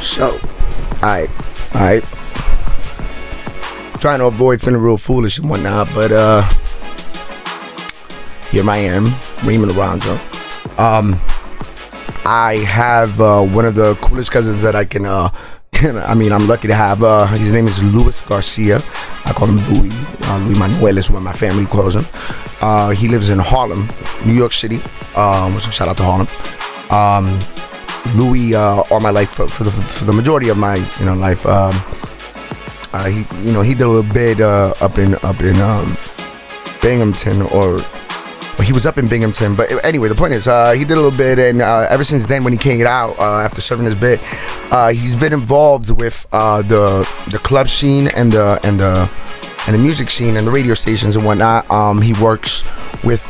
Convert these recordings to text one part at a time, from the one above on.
So, alright. Trying to avoid feeling real foolish and whatnot, but here I am, Raymond Aranja. I have one of the coolest cousins that I can. I'm lucky to have. His name is Luis Garcia. I call him Louis. Louis Manuel is what my family calls him. He lives in Harlem, New York City. So shout out to Harlem. Louis, all my life for the majority of my life. He did a little bit up in Binghamton, or he was up in Binghamton. But anyway, the point is, he did a little bit, and ever since then, when he came out after serving his bit, he's been involved with the club scene and the music scene and the radio stations and whatnot. He works with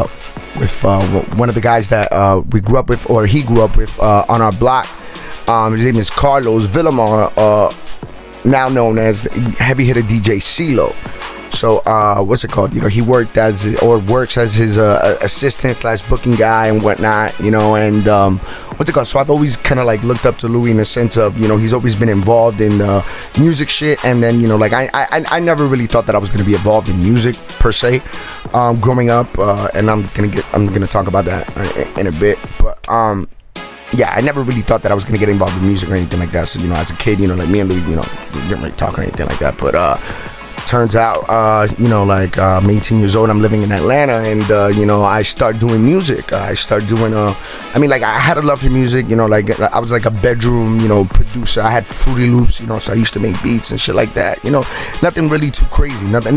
one of the guys that we grew up with, or he grew up with, on our block. His name is Carlos Villamar, now known as heavy hitter DJ CeeLo. So what's it called? He works as his assistant / booking guy and whatnot. And what's it called? So I've always kind of like looked up to Louis in the sense of he's always been involved in music shit. And then I never really thought that I was gonna be involved in music per se growing up. And I'm gonna talk about that in a bit. But yeah, I never really thought that I was gonna get involved in music or anything like that. So as a kid, like me and Louis, didn't really talk or anything like that. But turns out, I'm 18 years old. I'm living in Atlanta, and I start doing music. I start doing I had a love for music. I was like a bedroom, producer. I had Fruity Loops, so I used to make beats and shit like that. Nothing really too crazy. Nothing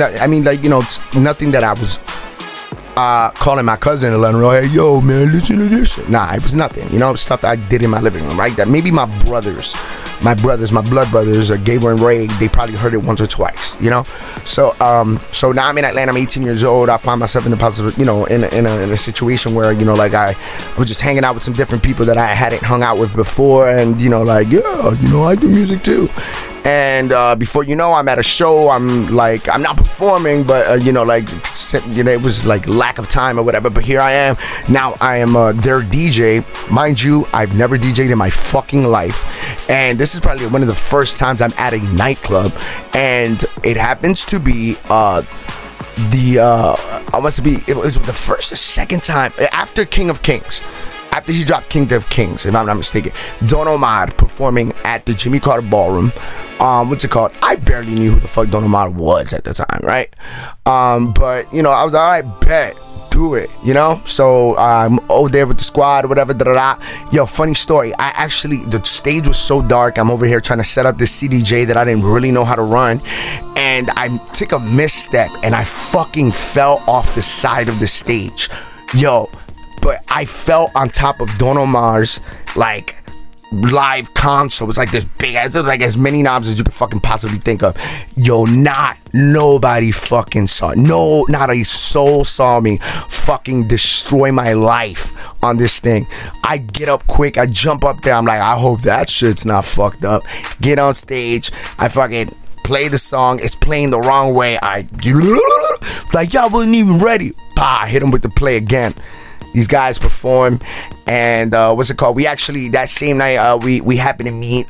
that I was calling my cousin and letting her know, hey, yo, man, listen to this shit. Nah, it was nothing. Stuff I did in my living room, right? That maybe my blood brothers, Gabriel and Ray, they probably heard it once or twice, So now I'm in Atlanta. I'm 18 years old. I find myself in a positive, in a situation where, I was just hanging out with some different people that I hadn't hung out with before, and I do music too. And before I'm at a show. I'm not performing, but it was like lack of time or whatever. But here I am. Now I am their DJ. Mind you, I've never DJed in my fucking life, and this is probably one of the first times I'm at a nightclub, and it happens to be it was the first or second time after King of Kings. After he dropped King of Kings, if I'm not mistaken, Don Omar performing at the Jimmy Carter Ballroom. What's it called? I barely knew who the fuck Don Omar was at the time, right? But I was all right, bet, do it, So I'm over there with the squad or whatever. Yo, funny story. The stage was so dark. I'm over here trying to set up this CDJ that I didn't really know how to run, and I took a misstep and I fucking fell off the side of the stage, yo. But I fell on top of Don Omar's live console. It was like this big ass. It was like as many knobs as you could fucking possibly think of. Yo, nobody fucking saw it. No, not a soul saw me fucking destroy my life on this thing. I get up quick. I jump up there. I'm like, I hope that shit's not fucked up. Get on stage. I fucking play the song. It's playing the wrong way. Y'all wasn't even ready. Bah, hit him with the play again. These guys perform, and what's it called? We actually, that same night, we happened to meet,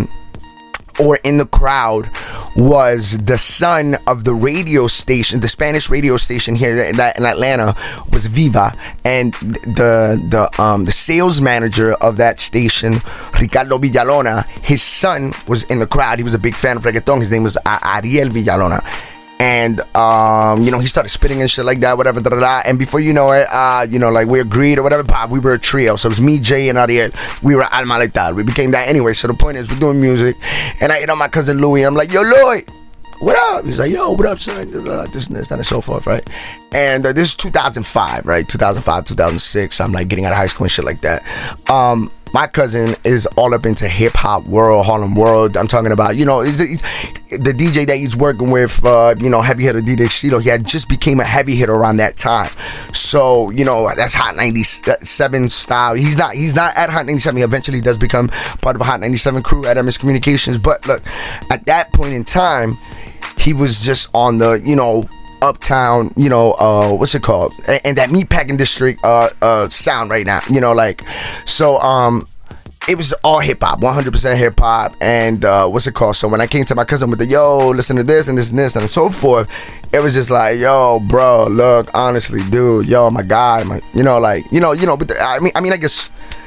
or in the crowd was the son of the radio station, the Spanish radio station here in Atlanta, was Viva, and the sales manager of that station, Ricardo Villalona, his son was in the crowd. He was a big fan of reggaeton. His name was Ariel Villalona. And, he started spitting and shit like that, whatever, and before you know it, we agreed or whatever, we were a trio. So it was me, Jay, and Ariel. We were Alma Letal. We became that anyway. So the point is, we're doing music, and I hit on my cousin Louis, and I'm like, yo, Louis, what up? He's like, yo, what up, son? This and this, that, and so forth, right? And this is 2005, right? 2005, 2006. I'm like getting out of high school and shit like that. My cousin is all up into hip hop world, Harlem world. I'm talking about, he's the DJ that he's working with, heavy hitter DJ CeeLo. He had just became a heavy hitter around that time. So, that's Hot 97 style. He's not at Hot 97. He eventually does become part of a Hot 97 crew at MS Communications. But look, at that point in time, he was just on the, uptown, what's it called? And that meatpacking district sound right now, so it was all hip hop, 100% hip hop, and what's it called? So when I came to my cousin with the yo, listen to this and this and this and so forth, it was just like, yo, bro, look, honestly, dude, yo, my guy, you know, like, you know, but I mean, I guess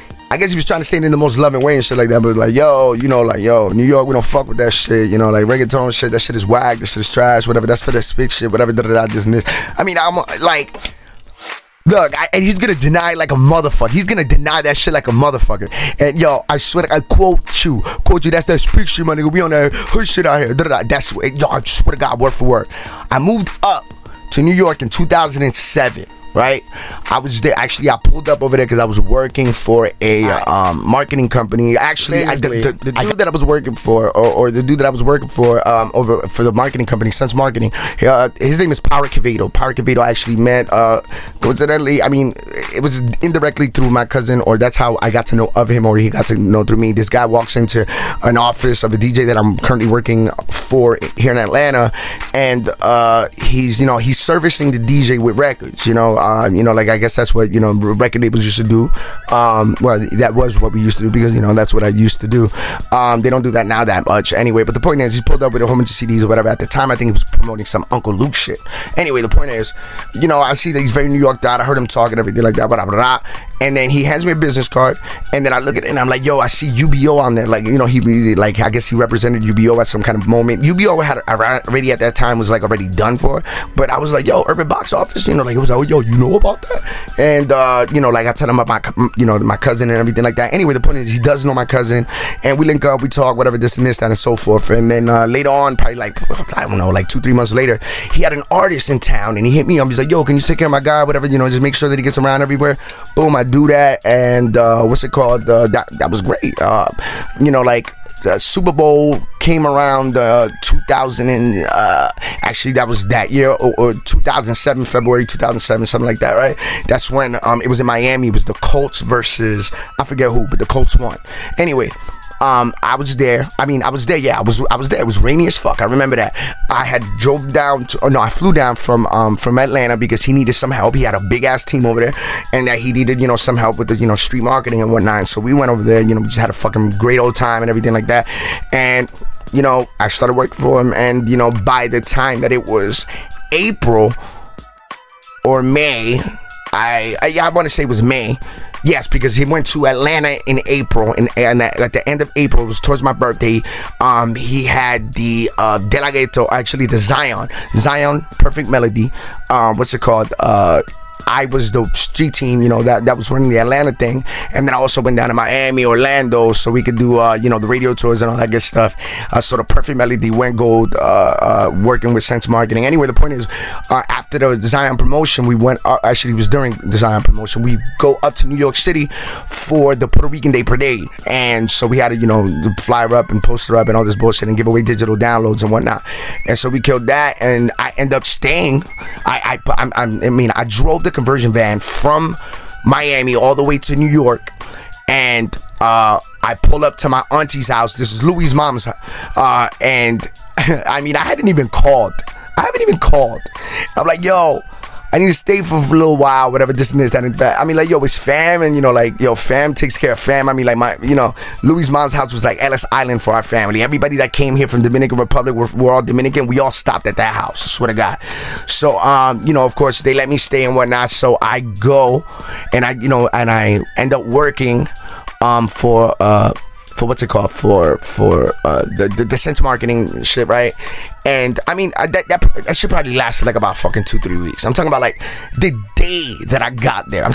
he was trying to say it in the most loving way and shit like that, but like, yo, you know, like, yo, New York, we don't fuck with that shit, you know, like reggaeton shit, that shit is whack, that shit is trash, whatever, that's for that speak shit, whatever, this and this. I mean, I'm like, look, and he's gonna deny like a motherfucker. He's gonna deny that shit like a motherfucker. And yo, I swear, I quote you. That's that speak shit, my nigga. We on that hood shit out here. That's yo, I swear to God, word for word. I moved up to New York in 2007. Right, I was there. Actually, I pulled up over there because I was working for a marketing company. Actually, the dude that I was working for, or the dude that I was working for, over for the marketing company, Sense Marketing. His name is Power Quevedo. Power Quevedo actually met, coincidentally, I mean, it was indirectly through my cousin, or that's how I got to know of him, or he got to know through me. This guy walks into an office of a DJ that I'm currently working for here in Atlanta, and he's servicing the DJ with records, like I guess that's what record labels used to do. Well, that was what we used to do because that's what I used to do. They don't do that now that much anyway. But the point is, he pulled up with a whole bunch of CDs or whatever. At the time, I think he was promoting some Uncle Luke shit. Anyway, the point is, I see that he's very New York dad. I heard him talk and everything like that. Blah, blah, blah. And then he hands me a business card, and then I look at it and I'm like, yo, I see UBO on there. Like, he really, like, I guess he represented UBO at some kind of moment. UBO had already at that time was like already done for, but I was like, yo, Urban Box Office, like it was like, oh, yo, you know about that? And like I tell him about my cousin and everything like that. Anyway, the point is, he does know my cousin, and we link up, we talk, whatever, this and this, that, and so forth. And then later on, probably like, I don't know, like 2-3 months later, he had an artist in town, and he hit me up. He's like, yo, can you take care of my guy, whatever, just make sure that he gets around everywhere. Boom, I do that, and what's it called? That was great. Like Super Bowl came around 2000 and actually that was that year or 2007, February 2007, something like that, right? That's when it was in Miami. It was the Colts versus I forget who, but the Colts won. Anyway, I was there. I was there. Yeah, I was there. It was rainy as fuck. I remember that. I flew down from Atlanta because he needed some help. He had a big ass team over there, and that he needed some help with the street marketing and whatnot. So we went over there. We just had a fucking great old time and everything like that. And I started working for him, and by the time that it was April or May, I want to say it was May. Yes, because he went to Atlanta in April, and at the end of April, it was towards my birthday. He had the De La Ghetto, actually the Zion Perfect Melody. What's it called? I was the street team, that was running the Atlanta thing, and then I also went down to Miami, Orlando, so we could do, the radio tours and all that good stuff. So the Perfect Melody went gold, working with Sense Marketing. Anyway, the point is, after the Zion promotion, we went. Actually, it was during the Zion promotion. We go up to New York City for the Puerto Rican Day Parade, and so we had to, flyer up and poster up and all this bullshit and give away digital downloads and whatnot. And so we killed that, and I end up staying. I drove the conversion van from Miami all the way to New York, and I pull up to my auntie's house. This is Louis' mom's, and I haven't even called. I'm like, yo, I need to stay for a little while, whatever, this and this, that, and that. Yo, it's fam, and, fam takes care of fam. Louis' mom's house was like Ellis Island for our family. Everybody that came here from Dominican Republic, we're all Dominican. We all stopped at that house, I swear to God. So, of course, they let me stay and whatnot. So I go, and I end up working for what's it called, for the Sense Marketing shit, right? And that shit probably lasted like about fucking 2-3 weeks. I'm talking about like the day that I got there. I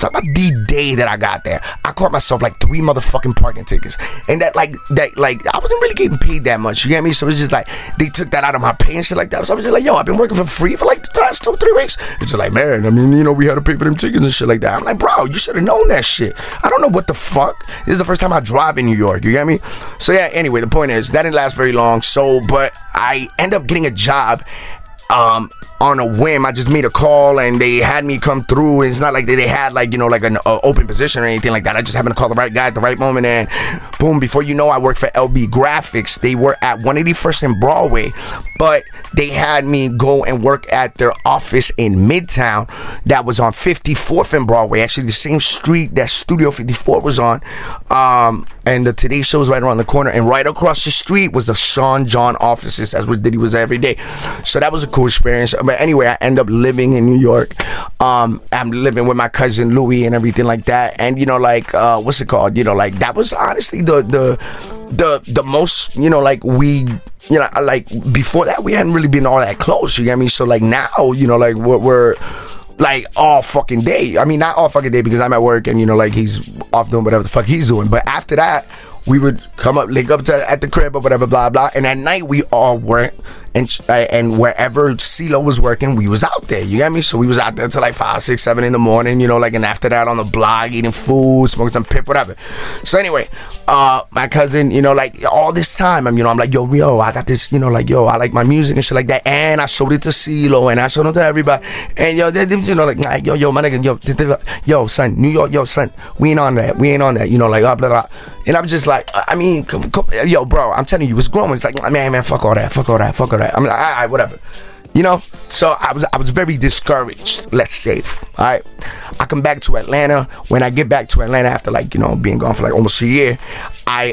caught myself like 3 motherfucking parking tickets, and that I wasn't really getting paid that much. You get me? So it's just like they took that out of my pay and shit like that. So I was just like, yo, I've been working for free for like the last 2-3 weeks. It's just like, man, we had to pay for them tickets and shit like that. I'm like, bro, you should have known that shit. I don't know what the fuck. This is the first time I drive in New York. You get me? So yeah. Anyway, the point is that didn't last very long. So, but I end up getting a job on a whim, I just made a call and they had me come through. It's not like they had like, you know, like an open position or anything like that. I just happened to call the right guy at the right moment, and boom, before you know, I worked for LB Graphics. They were at 181st and Broadway, but they had me go and work at their office in Midtown that was on 54th and Broadway, actually the same street that Studio 54 was on. And the Today Show was right around the corner, and right across the street was the Sean John offices. That's where Diddy was every day. So that was a cool experience. But anyway, I end up living in New York. I'm living with my cousin Louis and everything like that. And you know, like what's it called? You know, like that was honestly the most, you know, like we, you know, like before that we hadn't really been all that close. You get me? So like now, you know, like we're like all fucking day. I mean, not all fucking day because I'm at work and, you know, like he's off doing whatever the fuck he's doing. But after that, we would come up, link up at the crib or whatever, blah, blah. And at night, we all went and wherever CeeLo was working, we was out there. You get me? So we was out there till like 5, 6, 7 in the morning, you know, like, and after that on the block, eating food, smoking some piff, whatever. So anyway, my cousin, you know, like all this time, I'm like, yo, I got this, you know, like, yo, I like my music and shit like that. And I showed it to CeeLo and I showed it to everybody. And yo, they you know, like, nah, yo, my nigga, yo, son, New York, yo, son, we ain't on that, you know, like, blah, blah. And I'm just like, I mean, yo, bro, I'm telling you, it's growing. It's like, man, fuck all that. I'm like, all right, whatever. You know? So I was very discouraged, let's say. All right? I come back to Atlanta. When I get back to Atlanta after, like, you know, being gone for like almost a year, I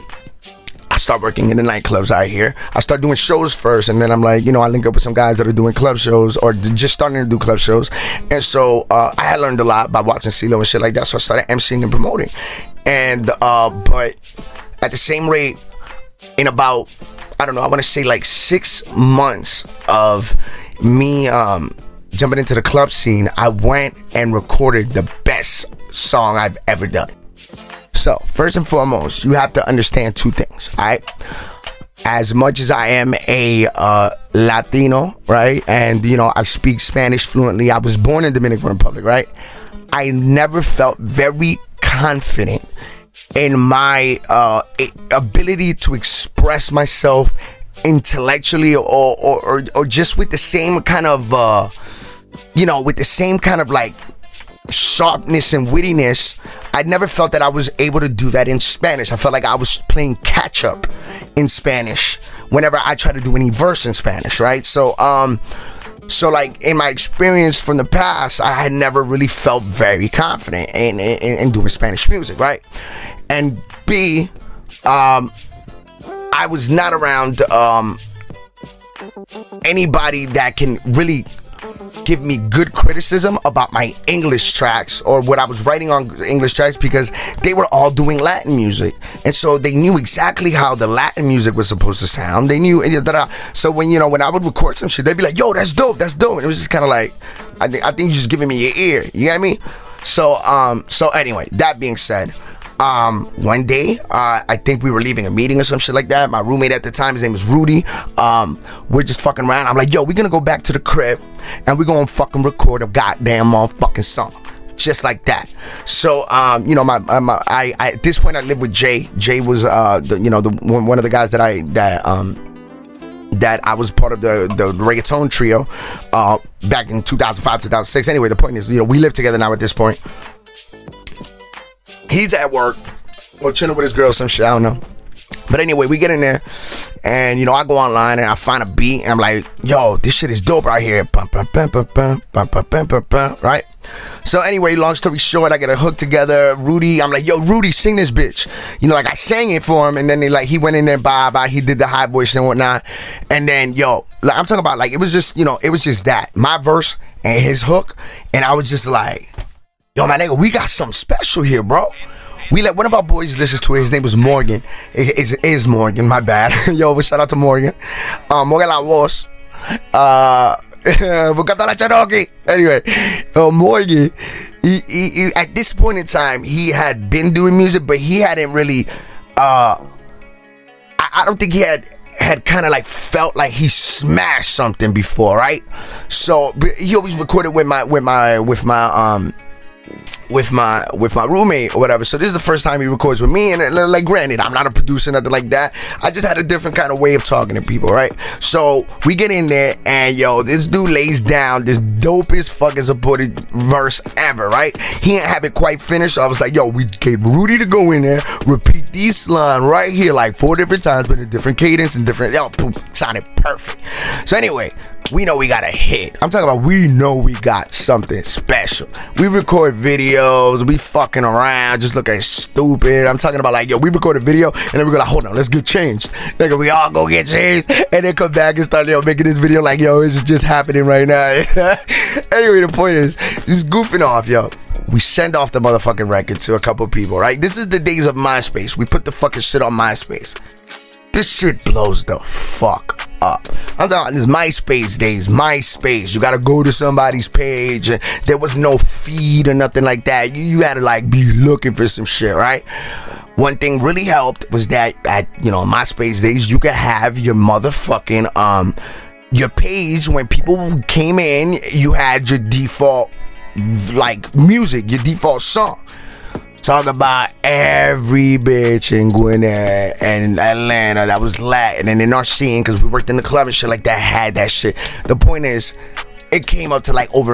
start working in the nightclubs out here. I start doing shows first, and then I'm like, you know, I link up with some guys that are doing club shows or just starting to do club shows. And so I had learned a lot by watching CeeLo and shit like that. So I started emceeing and promoting. And but at the same rate, in about, I don't know, I want to say like 6 months of me jumping into the club scene, I went and recorded the best song I've ever done. So first and foremost, you have to understand 2 things, all right? As much as I am a Latino, right, and you know, I speak Spanish fluently, I was born in Dominican Republic, right? I never felt very confident in my ability to express myself intellectually or just with the same kind of you know, with the same kind of like sharpness and wittiness. I never felt that I was able to do that in Spanish. I felt like I was playing catch up in Spanish whenever I try to do any verse in Spanish, right? So like in my experience from the past, I had never really felt very confident in doing Spanish music, right? And B, I was not around anybody that can really give me good criticism about my English tracks or what I was writing on English tracks, because they were all doing Latin music, and so they knew exactly how the Latin music was supposed to sound. They knew, so when, you know, when I would record some shit, they'd be like, yo, that's dope, and it was just kind of like, I think you're just giving me your ear, you get me? So anyway, that being said, one day, I think we were leaving a meeting or some shit like that. My roommate at the time, his name was Rudy. We're just fucking around. I'm like, yo, we're gonna go back to the crib and we're gonna fucking record a goddamn motherfucking song. Just like that. So, you know, I at this point I lived with Jay. Jay was, one of the guys that I was part of the reggaeton trio, back in 2005, 2006. Anyway, the point is, you know, we live together now at this point. He's at work or chilling with his girl, some shit, I don't know. But anyway, we get in there and, you know, I go online and I find a beat and I'm like, yo, this shit is dope right here. Right? So anyway, long story short, I get a hook together. Rudy, I'm like, yo, Rudy, sing this bitch. You know, like I sang it for him, and then he went in there, bye, he did the high voice and whatnot. And then, yo, like, I'm talking about, like, it was just, you know, it was just that. My verse and his hook. And I was just like, yo, my nigga, we got something special here, bro. We let one of our boys listen to it. His name was Morgan. It is Morgan, my bad. Yo, shout out to Morgan. Morgan La Voz. Buscando la Cherokee. Anyway, Morgan, he at this point in time, he had been doing music, but he hadn't really, I don't think he had kind of like felt like he smashed something before, right? So he always recorded with my with my roommate or whatever. So this is the first time he records with me, and like, granted, I'm not a producer, nothing like that. I just had a different kind of way of talking to people, right? So we get in there, and yo, this dude lays down this dopest fucking supported verse ever, right? He ain't have it quite finished, so I was like, yo, we get Rudy to go in there, repeat these lines right here like 4 different times, but in a different cadence and different, yo, boom, sounded perfect. So anyway, we know we got a hit. I'm talking about we know we got something special. We record videos, we fucking around, just looking stupid. I'm talking about like, yo, we record a video, and then we go like, hold on, let's get changed. Like, we all go get changed, and then come back and start, yo, making this video like, yo, it's just happening right now. Anyway, the point is, just goofing off, yo. We send off the motherfucking record to a couple people, right? This is the days of MySpace. We put the fucking shit on MySpace. This shit blows the fuck up. I'm talking this MySpace days. MySpace, you gotta go to somebody's page, and there was no feed or nothing like that. You had to like be looking for some shit, right? One thing really helped was that at, you know, MySpace days, you could have your motherfucking your page. When people came in, you had your default like music, your default song. Talk about every bitch in Gwinnett and Atlanta that was Latin and in our scene, because we worked in the club and shit like that, had that shit. The point is, it came up to like over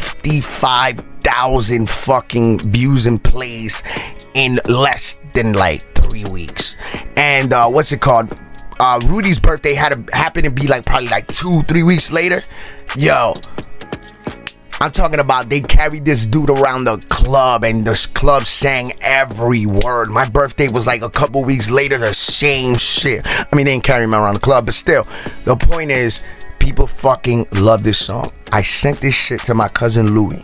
55,000 fucking views and plays in less than like 3 weeks. And what's it called? Rudy's birthday happened to be like probably like 2-3 weeks later. Yo, I'm talking about they carried this dude around the club, and this club sang every word. My birthday was like a couple weeks later, the same shit. I mean, they didn't carry him around the club, but still, the point is, people fucking love this song. I sent this shit to my cousin Louis,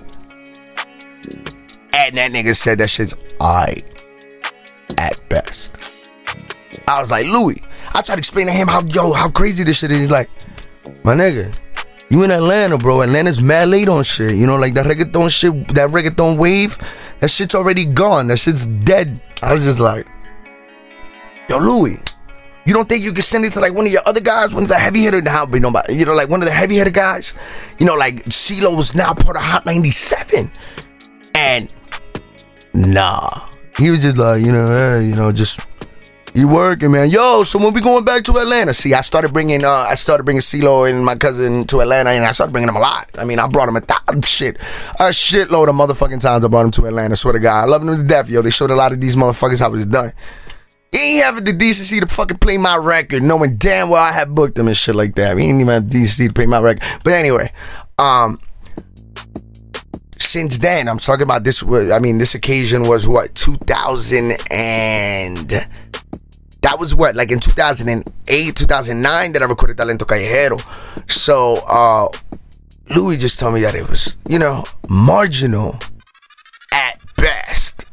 and that nigga said that shit's alright at best. I was like, Louis, I tried to explain to him how crazy this shit is. He's like, my nigga, you in Atlanta, bro. Atlanta's mad late on shit. You know, like that reggaeton shit, that reggaeton wave, that shit's already gone. That shit's dead. I was just like, yo, Louis, you don't think you can send it to like one of your other guys, one of the heavy hitter, you know, like one of the heavy hitter guys? You know, like CeeLo's now part of Hot 97. And nah. He was just like, you know, hey, you know, just, you working, man. Yo, so when we going back to Atlanta? See, I started bringing CeeLo and my cousin to Atlanta, and I started bringing them a lot. I mean, I brought them a shitload of motherfucking times I brought them to Atlanta. Swear to God, I love them to death, yo. They showed a lot of these motherfuckers how it's done. He ain't having the decency to fucking play my record, knowing damn well I had booked them and shit like that. He ain't even have the decency to play my record. But anyway, since then, I'm talking about this. I mean, this occasion was what, 2000 and. That was what, like in 2008, 2009 that I recorded Talento Callejero. So, Louis just told me that it was, you know, marginal at best.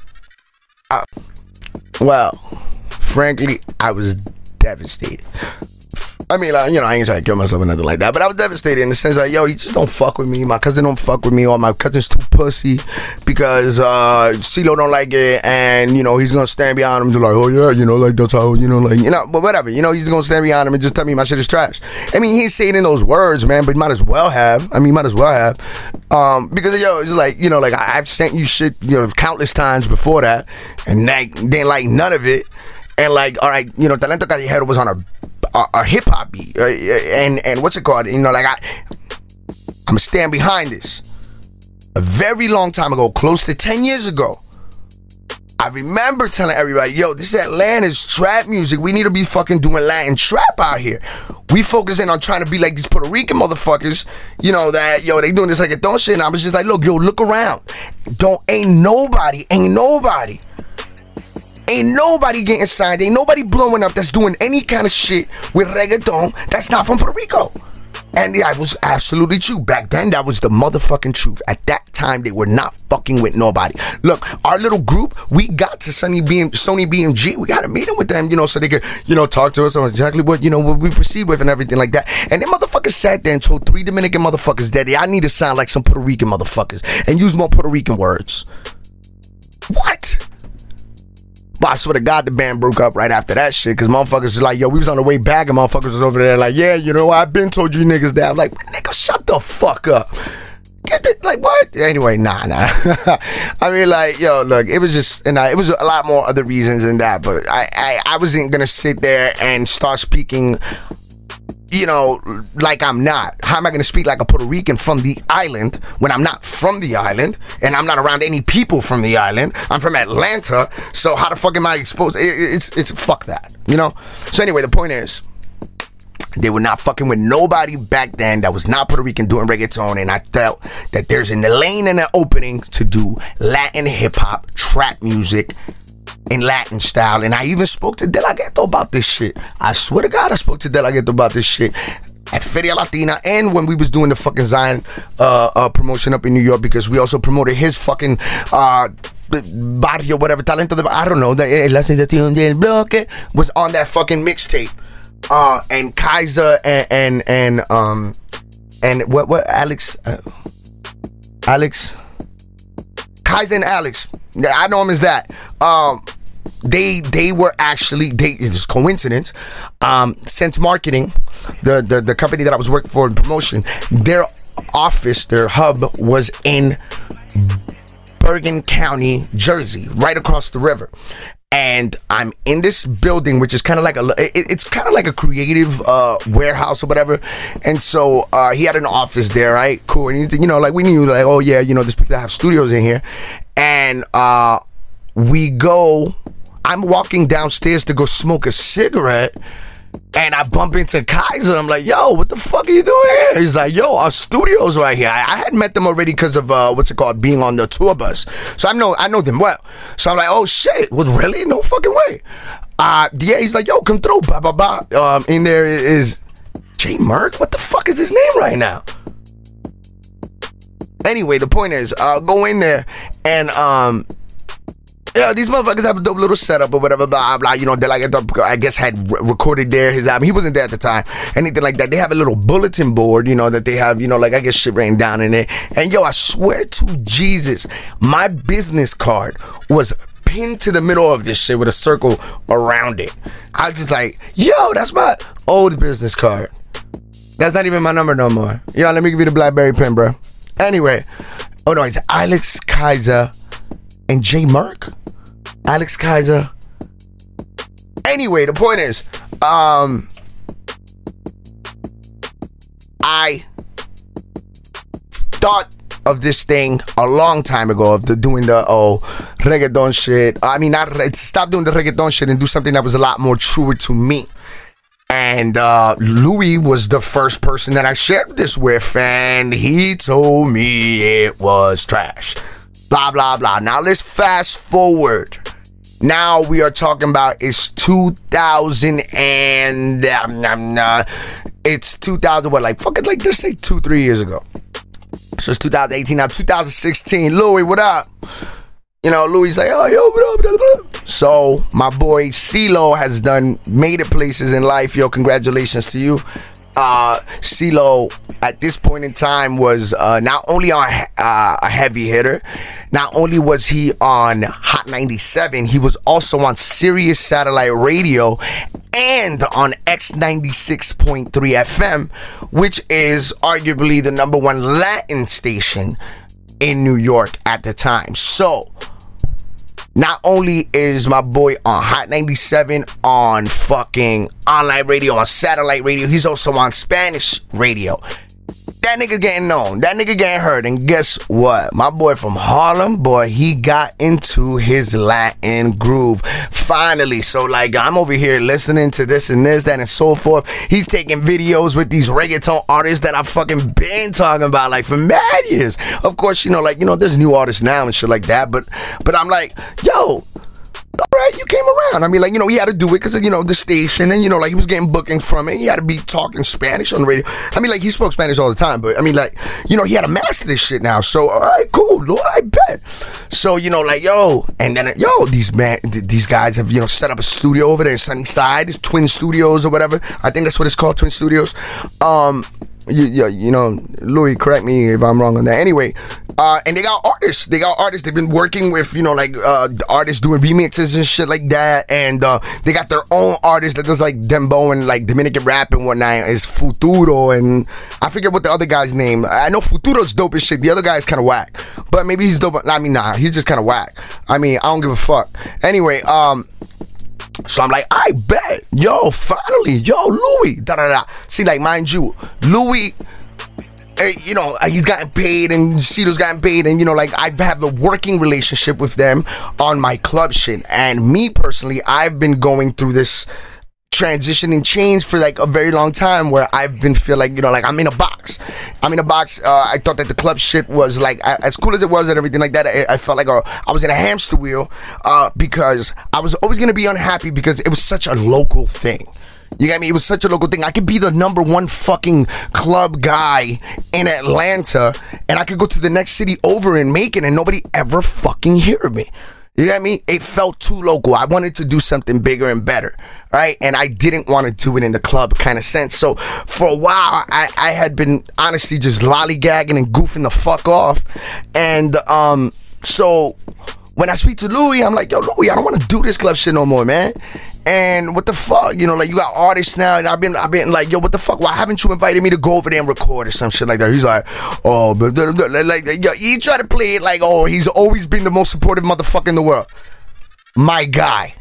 Well, frankly, I was devastated. I mean, like, you know, I ain't trying to kill myself or nothing like that, but I was devastated in the sense that, yo, he just don't fuck with me. My cousin don't fuck with me, or my cousin's too pussy because CeeLo don't like it, and, you know, he's gonna stand behind him and be like, oh yeah, you know, like that's how, you know, like, you know, but whatever, you know, he's gonna stand behind him and just tell me my shit is trash. I mean, he ain't saying in those words, man, but he might as well have. Because, yo, it's like, you know, like I've sent you shit, you know, countless times before that, and they didn't like none of it. And like, all right, you know, Talento Callejero was on a hip hop beat, and what's it called? You know, like I'm gonna stand behind this. A very long time ago, close to 10 years ago, I remember telling everybody, yo, this is Atlanta's trap music. We need to be fucking doing Latin trap out here. We focusing on trying to be like these Puerto Rican motherfuckers, you know, that, yo, they doing this like a don't shit. And I was just like, look, yo, look around. Ain't nobody getting signed. Ain't nobody blowing up that's doing any kind of shit with reggaeton that's not from Puerto Rico. And yeah, it was absolutely true. Back then, that was the motherfucking truth. At that time, they were not fucking with nobody. Look, our little group, we got to Sony BMG. We got to meet them with them, you know, so they could, you know, talk to us on exactly what, you know, what we proceed with and everything like that. And them motherfuckers sat there and told 3 Dominican motherfuckers that I need to sound like some Puerto Rican motherfuckers and use more Puerto Rican words. What? But I swear to God, the band broke up right after that shit, because motherfuckers was like, yo, we was on the way back, and motherfuckers was over there like, yeah, you know, I've been told you niggas that. I'm like, nigga, shut the fuck up. Get the, what? Like, what? Anyway, nah. I mean, like, yo, look, it was just, and it was a lot more other reasons than that, but I wasn't gonna sit there and start speaking, you know, like I'm not. How am I going to speak like a Puerto Rican from the island when I'm not from the island and I'm not around any people from the island? I'm from Atlanta, so how the fuck am I exposed? It's fuck that, you know? So anyway, the point is, they were not fucking with nobody back then that was not Puerto Rican doing reggaeton, and I felt that there's a lane and an opening to do Latin hip-hop, trap music, in Latin style. And I even spoke to De La Ghetto about this shit. I swear to God, I spoke to De La Ghetto about this shit at Feria Latina, and when we was doing the fucking Zion promotion up in New York, because we also promoted his fucking barrio, whatever, talento de, I don't know, la sensación del bloque was on that fucking mixtape. And Kaiser and what Alex Kaiser and Alex, I know him as that. They were actually, it's coincidence, Sense Marketing, the company that I was working for in promotion, their office, their hub was in Bergen County, Jersey, right across the river. And I'm in this building, which is kind of like it's kind of like a creative warehouse or whatever. And so he had an office there, right? Cool. And you know, like we knew, like, oh yeah, you know, there's people that have studios in here. And I'm walking downstairs to go smoke a cigarette, and I bump into Kaiser. I'm like, yo, what the fuck are you doing here? He's like, yo, our studio's right here. I had met them already because of being on the tour bus. So I know them well. So I'm like, oh shit, well, really? No fucking way. Yeah, he's like, yo, come through. Blah, blah, blah. In there is J Merck. What the fuck is his name right now? Anyway, the point is, go in there and yeah, these motherfuckers have a dope little setup or whatever, blah, blah, you know, they like, I guess had recorded there his album. He wasn't there at the time, anything like that. They have a little bulletin board, you know, that they have, you know, like, I guess shit written down in there. And yo, I swear to Jesus, my business card was pinned to the middle of this shit with a circle around it. I was just like, yo, that's my old business card. That's not even my number no more. Yo, let me give you the BlackBerry pen, bro. Anyway, oh no, it's Alex Kaiser and J Merck. Alex Kaiser. Anyway, the point is, I thought of this thing a long time ago of doing the reggaeton shit. I mean, stop doing the reggaeton shit and do something that was a lot more truer to me. And Louis was the first person that I shared this with, and he told me it was trash. Blah, blah, blah. Now let's fast forward. Now we are talking about it's 2000 and it's 2000, what, like fucking, like, let's say 2-3 years ago. So it's 2018, now 2016. Louis, what up? You know, Louis like, oh, yo, what up, blah, blah, blah. So my boy CeeLo has made it places in life. Yo, congratulations to you. CeeLo at this point in time was not only on a heavy hitter, not only was he on Hot 97, he was also on Sirius Satellite Radio and on X96.3 FM, which is arguably the #1 Latin station in New York at the time. So not only is my boy on Hot 97, on fucking online radio, on satellite radio, he's also on Spanish radio. That nigga getting known. That nigga getting heard. And guess what? My boy from Harlem, boy, he got into his Latin groove. Finally. So, like, I'm over here listening to this and this, that, and so forth. He's taking videos with these reggaeton artists that I've fucking been talking about, like, for mad years. Of course, you know, like, you know, there's new artists now and shit like that. But I'm like, yo, all right, you came around. I mean, like, you know, he had to do it because of, you know, the station, and, you know, like, he was getting booking from it. He had to be talking Spanish on the radio. I mean, like, he spoke Spanish all the time, but I mean, like, you know, he had to master this shit now. So, all right, cool, Lord, I bet. So, you know, like, yo, and then, yo, these guys have, you know, set up a studio over there in Sunnyside, Twin Studios or whatever. I think that's what it's called, Twin Studios. You know, Louis, correct me if I'm wrong on that. Anyway, and they got artists. They've been working with, you know, like artists doing remixes and shit like that. And they got their own artist that does like dembo and like Dominican rap and whatnot. Is Futuro, and I forget what the other guy's name. I know Futuro's dope as shit. The other guy is kind of whack, but maybe he's dope. I mean, nah, he's just kind of whack. I mean, I don't give a fuck. Anyway, so I'm like, I bet, yo, finally, yo, Louis, da da da. See, like, mind you, Louis, you know, he's gotten paid, and Cito's gotten paid, and, you know, like, I have a working relationship with them on my club shit. And me personally, I've been going through this transition and change for like a very long time, where I've been feel like, you know, like I'm in a box. I thought that the club shit was like as cool as it was and everything like that. I felt like I was in a hamster wheel because I was always gonna be unhappy because it was such a local thing. You get me? It was such a local thing. I could be the number one fucking club guy in Atlanta, and I could go to the next city over and make it, and nobody ever fucking hear me. You get me? It felt too local. I wanted to do something bigger and better, right? And I didn't want to do it in the club kind of sense. So for a while, I had been honestly just lollygagging and goofing the fuck off. And so when I speak to Louis, I'm like, yo, Louis, I don't want to do this club shit no more, man. And what the fuck, you know, like you got artists now, and I've been like, yo, what the fuck? Why haven't you invited me to go over there and record or some shit like that? He's like, oh, but like, yo, he try to play it like, oh, he's always been the most supportive motherfucker in the world. My guy.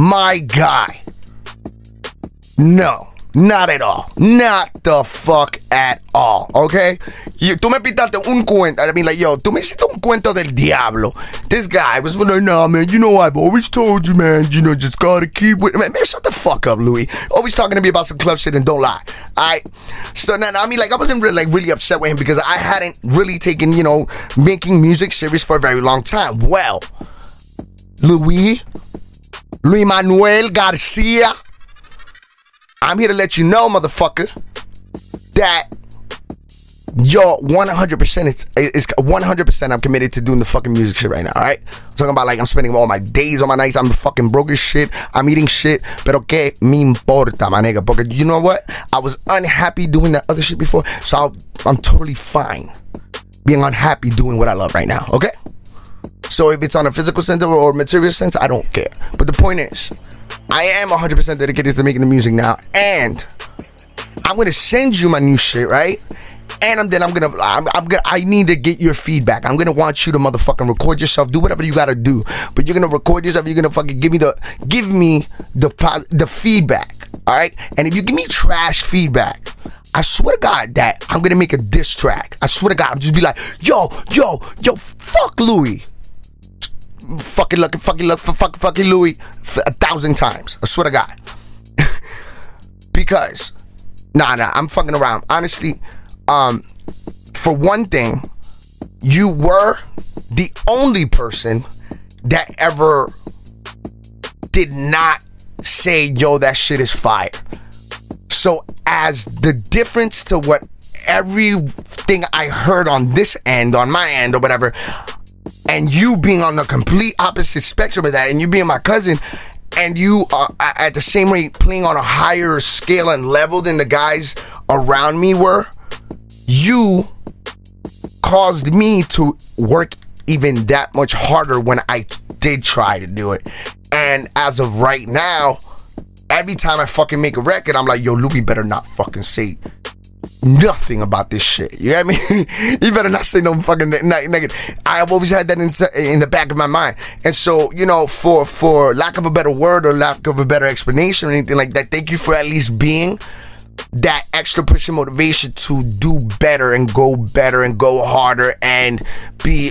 No. Not at all. Not the fuck at all. Okay? Tú me pintaste un cuento. I mean, like, yo, tú me hiciste un cuento del diablo. This guy was like, nah, man, you know, I've always told you, man, you know, just gotta keep with man, shut the fuck up, Louis. Always talking to me about some club shit and don't lie. Alright? So now, I mean, like, I wasn't really upset with him because I hadn't really taken, you know, making music serious for a very long time. Well, Luis Manuel Garcia, I'm here to let you know, motherfucker, that yo, 100% it's 100% I'm committed to doing the fucking music shit right now, alright? I'm talking about like I'm spending all my days, all my nights, I'm fucking broke as shit, I'm eating shit, pero que me importa, my nigga, because you know what? I was unhappy doing that other shit before, so I'm totally fine being unhappy doing what I love right now, okay? So if it's on a physical sense or material sense, I don't care. But the point is, I am 100% dedicated to making the music now, and I'm gonna send you my new shit, right? And I need to get your feedback. I'm gonna want you to motherfucking record yourself, do whatever you gotta do, but you're gonna record yourself. You're gonna fucking give me the feedback, all right? And if you give me trash feedback, I swear to God that I'm gonna make a diss track. I swear to God, I'm just be like, yo, fuck Louis. Fucking Louis 1,000 times. I swear to God. Because nah, I'm fucking around. Honestly, for one thing, you were the only person that ever did not say, yo, that shit is fire. So as the difference to what everything I heard on this end, on my end or whatever, and you being on the complete opposite spectrum of that, and you being my cousin, and you are at the same rate playing on a higher scale and level than the guys around me were, you caused me to work even that much harder when I did try to do it. And as of right now, every time I fucking make a record, I'm like, yo, Louis better not fucking say nothing about this shit. You get me? You better not say no fucking negative. I've always had that in the back of my mind. And so, you know, for lack of a better word or lack of a better explanation or anything like that, thank you for at least being that extra push and motivation to do better and go harder and be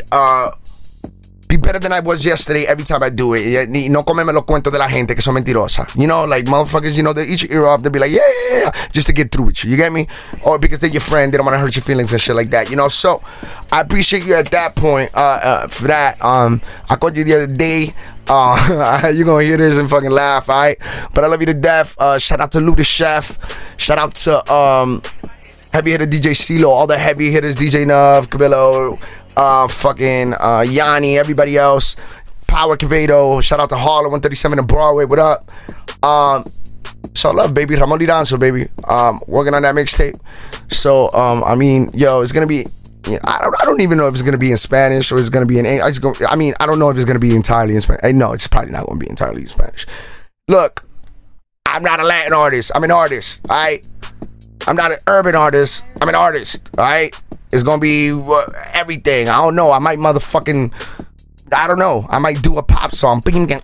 better than I was yesterday every time I do it. No comeme los cuentos de la gente que son mentirosas. You know, like motherfuckers, you know, they eat your ear off. They'll be like, yeah, just to get through with you. You get me? Or because they're your friend, they don't want to hurt your feelings and shit like that. You know, so I appreciate you at that point for that. I called you the other day. You're gonna hear this and fucking laugh, alright? But I love you to death. Shout out to Lou the Chef. Shout out to heavy hitter DJ CeeLo, all the heavy hitters, DJ Nuv, Cabello, fucking Yanni, everybody else, Power Quevedo. Shout out to Harlem 137 and Broadway. What up? It's all love, baby. Ramon Liranzo, baby. Working on that mixtape. So, I mean, yo, it's gonna be. I don't even know if it's gonna be in Spanish or it's gonna be in English. I mean, I don't know if it's gonna be entirely in Spanish. No, it's probably not gonna be entirely in Spanish. Look, I'm not a Latin artist. I'm an artist. I'm not an urban artist. I'm an artist. All right. It's gonna be everything. I don't know. I might I don't know. I might do a pop song.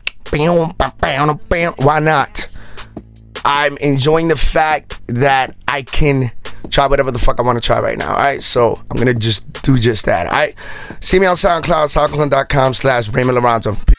Why not? I'm enjoying the fact that I can try whatever the fuck I want to try right now. Alright, so I'm gonna just do just that. Alright, see me on SoundCloud, soundcloud.com/Raymond Lorenzo.